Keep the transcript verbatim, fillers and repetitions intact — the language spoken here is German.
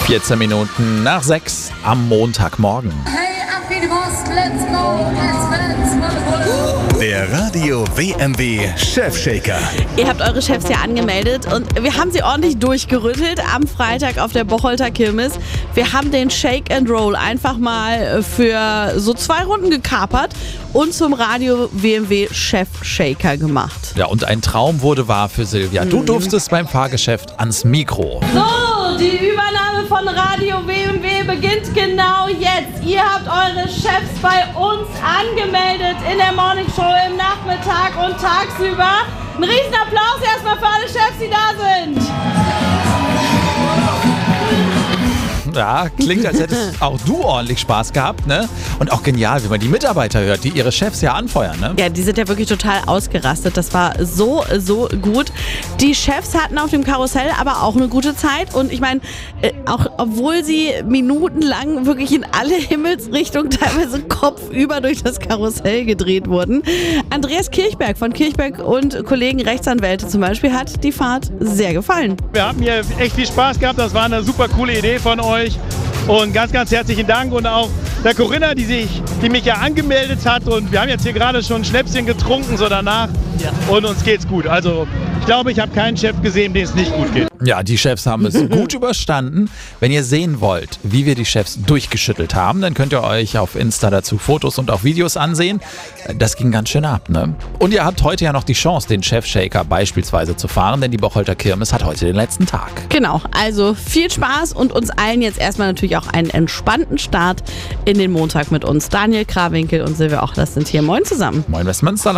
vierzehn Minuten nach sechs am Montagmorgen. Hey, ab in die Post, let's go, let's, let's, let's. Der Radio W M W Chefshaker. Ihr habt eure Chefs ja angemeldet und wir haben sie ordentlich durchgerüttelt am Freitag auf der Bocholter Kirmes. Wir haben den Shake and Roll einfach mal für so zwei Runden gekapert und zum Radio W M W Chefshaker gemacht. Ja, und ein Traum wurde wahr für Silvia. Du durftest beim Fahrgeschäft ans Mikro. So, die Übernahme von Radio W M W beginnt genau jetzt. Ihr habt eure Chefs bei uns angemeldet in der Morning Show im Nachmittag und tagsüber. Ein riesen Applaus erstmal für alle Chefs, die da sind. Ja, klingt, als hättest auch du ordentlich Spaß gehabt, ne? Und auch genial, wie man die Mitarbeiter hört, die ihre Chefs ja anfeuern, ne? Ja, die sind ja wirklich total ausgerastet. Das war so, so gut. Die Chefs hatten auf dem Karussell aber auch eine gute Zeit. Und ich meine, äh, auch obwohl sie minutenlang wirklich in alle Himmelsrichtungen, teilweise kopfüber durch das Karussell gedreht wurden. Andreas Kirchberg von Kirchberg und Kollegen Rechtsanwälte zum Beispiel hat die Fahrt sehr gefallen. Wir haben hier echt viel Spaß gehabt. Das war eine super coole Idee von euch. Und ganz, ganz herzlichen Dank und auch der Corinna, die, sich, die mich ja angemeldet hat. Und wir haben jetzt hier gerade schon ein Schnäpschen getrunken, so danach. Ja. Und uns geht's gut. Also ich glaube, ich habe keinen Chef gesehen, dem es nicht gut geht. Ja, die Chefs haben es gut überstanden. Wenn ihr sehen wollt, wie wir die Chefs durchgeschüttelt haben, dann könnt ihr euch auf Insta dazu Fotos und auch Videos ansehen. Das ging ganz schön ab, ne? Und ihr habt heute ja noch die Chance, den Chefshaker beispielsweise zu fahren, denn die Bocholter Kirmes hat heute den letzten Tag. Genau, also viel Spaß und uns allen jetzt erstmal natürlich auch einen entspannten Start in den Montag mit uns. Daniel Krawinkel und Silvia Ochler sind hier. Moin zusammen. Moin Westmünster.